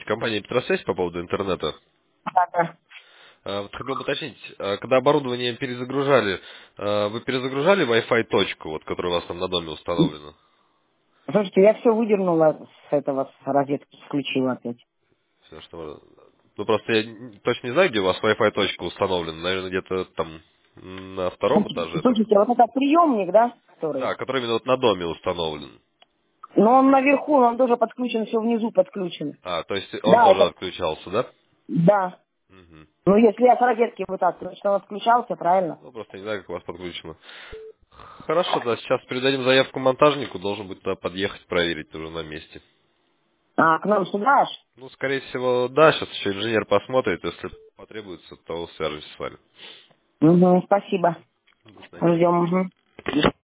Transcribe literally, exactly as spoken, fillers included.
компания Петросвязь по поводу интернета. Да, да. А, Вот хотел бы уточнить, а, когда оборудование перезагружали, а, вы перезагружали Wi-Fi точку, вот, которая у вас там на доме установлена? Слушайте, я все выдернула с этого, с розетки, включила опять. Всё, что... Ну просто я н- точно не знаю, где у вас Wi-Fi точка установлена. Наверное, где-то там на втором этаже. Это... Слушайте, вот этот приемник, да, Да, который? который именно вот на доме установлен. Но он наверху, он тоже подключен, все внизу подключен. А, то есть он Да, тоже это, отключался, да? да. Мгм. Ну, если я с розетки вытаскиваю, что он отключался, правильно? Ну, просто не знаю, как у вас подключено. Хорошо, да, сейчас передадим заявку монтажнику, должен будет туда подъехать, проверить уже на месте. А, к нам сюда аж? Ну, скорее всего, да, сейчас еще инженер посмотрит, если потребуется, то свяжусь с вами. Угу, спасибо. До свидания. Ждем. Угу.